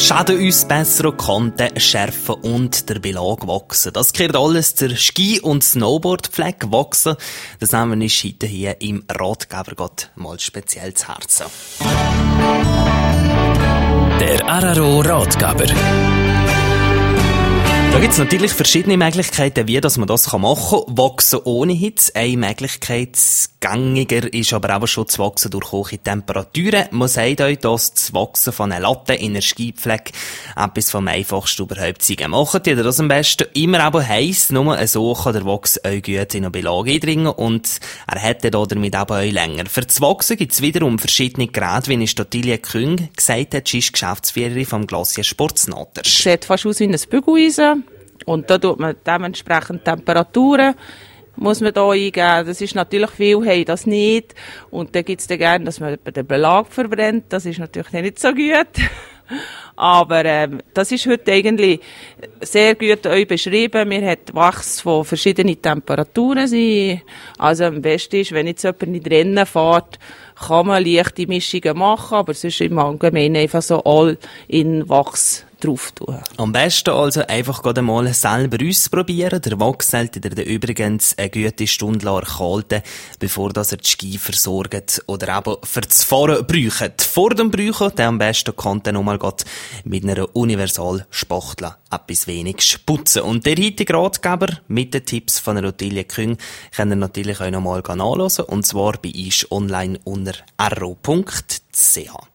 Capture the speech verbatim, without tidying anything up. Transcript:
Schäden uns besser Kanten schärfen und der Belag wachsen. Das gehört alles der Ski- und Snowboardpflege wachsen. Das nehmen wir uns heute hier im Ratgeber Gott mal speziell zu Herzen. Der R R O Ratgeber. Da gibt es natürlich verschiedene Möglichkeiten, wie dass man das machen kann. Wachsen ohne Hitze. Eine Möglichkeit, gängiger ist aber auch schon das Wachsen durch hohe Temperaturen. Man sagt euch, dass das Wachsen von einer Latte in einer Skipflege etwas vom einfachsten überhaupt sein. Macht ihr das am besten immer aber heiß, nur so kann der Wachs euch gut in eine Belag eindringen und er hätte da damit aber euch länger. Für das Wachsen gibt es wiederum verschiedene Geräte, wie es Ottilie Küng gesagt hat. Sie ist Geschäftsführerin vom Glossier Sportsnatter. Sieht fast aus wie ein Bügeleisen. Und da tut man dementsprechend Temperaturen, muss man da eingeben. Das ist natürlich viel, hey, das nicht. Und dann gibt's dann gerne, dass man den Belag verbrennt. Das ist natürlich nicht so gut. Aber ähm, das ist heute eigentlich sehr gut euch beschrieben. Wir haben Wachs von verschiedenen Temperaturen sein. Also am besten ist, wenn jetzt jemand nicht Rennen fährt, kann man leichte Mischungen machen, aber sonst im Allgemeinen einfach so all in Wachs drauf tun. Am besten also einfach gerade mal selber ausprobieren. Der Wachs sollte ihr dann übrigens eine gute Stunde lang erkalten, bevor das ihr die Ski versorgt oder eben für das Fahren braucht. Vor dem Brauchen, dann am besten kann dann nochmal mit einer Universalspachtel etwas wenig putzen. Und der heutige Ratgeber mit den Tipps von der Ottilie Küng könnt ihr natürlich auch nochmal nachlesen, und zwar bei uns online unter r o punkt c h.